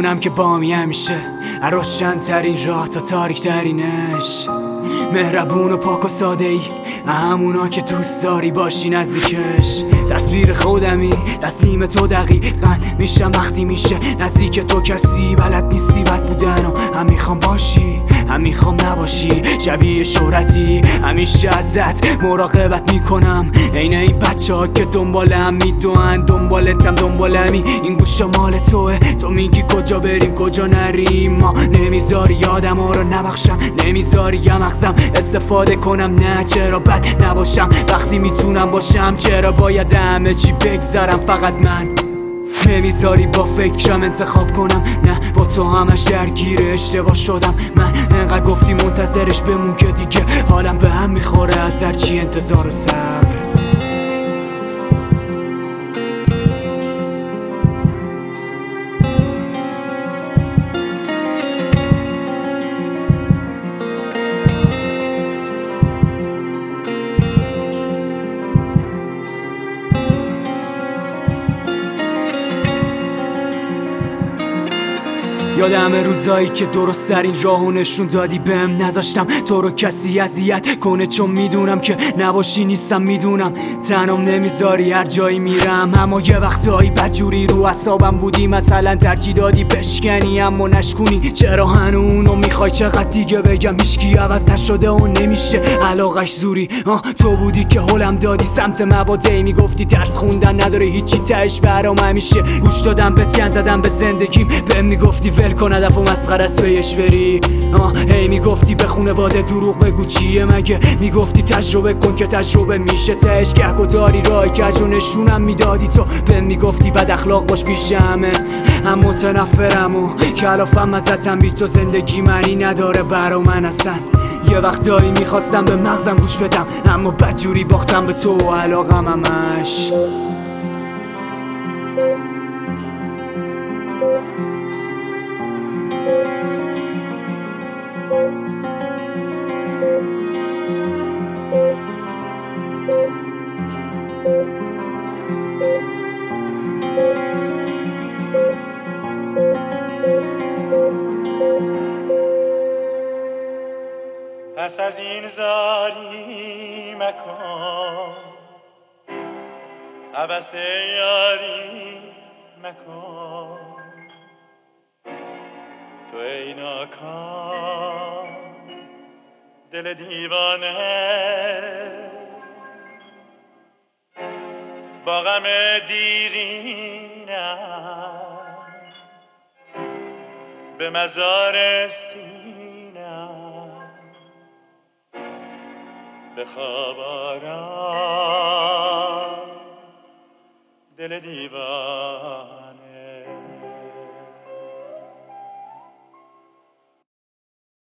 میدونم که بامی همیشه روشن ترین راه تا تاریک ترینش، مهربون و پاک و ساده ای، همونا که دوست داری باشی نزدیکش. تصویر خودمی تسلیم تو دقیقا میشم وقتی میشه نزدیک تو کسی بلد نیستی بد بودن و هم میخوام باشی هم میخوام نباشی. شبیه شهرتی همیشه ازت مراقبت میکنم، عین این بچه ها که دنبالم میدوئن، دنبالتم دنبالمی، این گوشا مال توه. تو میگی کجا بریم کجا نریم، ما نمیذاری یادم ها رو نبخشم، نمیذاری یه مغزم استفاده کنم. نه چرا بد نباشم وقتی میتونم باشم، چرا باید همه چی بگذارم فقط من. نمیذاری با فکرم انتخاب کنم، نه با تو همش درگیر اشتباه شدم. من انقدر گفتی منتظرش بمون که دیگه حالم به هم میخوره از هرچی انتظار و صبر. یادم روزایی که درست ترین راهو نشون دادی بهم، نذاشتم تو رو کسی اذیت کنه چون میدونم که نباشی نیستم، میدونم تنم نمیذاری هر جایی میرم. اما یه وقتایی بدجوری رو اعصابم بودی، مثلا ترجیح دادی بشکنی اما نشکونی. چرا هنوز میخوای چقدر دیگه بگم هیچکی عوض نشده و نمیشه علاقش زوری. تو بودی که هولم دادی سمت مبادئ، میگفتی درس خوندن نداره هیچی تهش برام همیشه. گوش دادم بهت گند زدم به زندگیم، بهم میگفتی ول کن هدف و مسخره است بهش بری. هی میگفتی به خونواده دروغ بگو چیه مگه، میگفتی تجربه کن که تجربه میشه تهش. گهگو داری راه کج و نشونم میدادی تو، بهم میگفتی بد اخلاق باش پیش همه. هم متنفرم و کلافم ازتم، بی تو زندگی معنی نداره برا من اصلا. یه وقتایی میخواستم به مغزم گوش بدم اما بدجوری باختم به تو و علاقم همش. پس از این زاری مکن، عبس یاری مکن، تو ای ناکام دل دیوانه با غم دیرینم به مزار سینم به خواب آرام دل دیوانه.